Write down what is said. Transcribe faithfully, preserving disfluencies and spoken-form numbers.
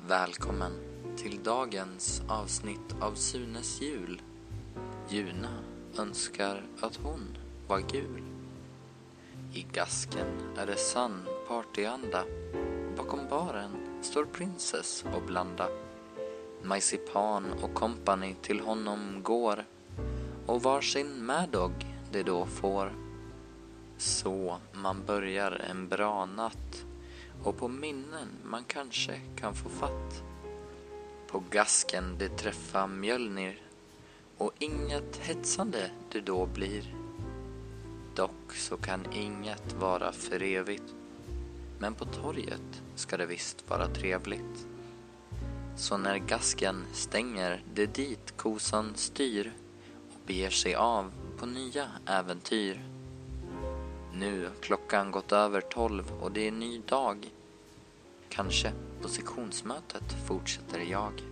Välkommen till dagens avsnitt av Sunes jul. Juna önskar att hon var gul. I gasken är det sann partyanda. Bakom baren står prinsess och blanda. Majsipan och kompani till honom går, och varsin Mad-Dog det då får. Så man börjar en bra natt, och på minnen man kanske kan få fatt. På gasken det träffar Mjölnir, och inget hetsande det då blir. Dock så kan inget vara för evigt, men på torget ska det visst vara trevligt. Så när gasken stänger det dit kosan styr, och beger sig av på nya äventyr. Nu klockan gått över tolv och det är ny dag. Kanske på sektionsmötet fortsätter jag.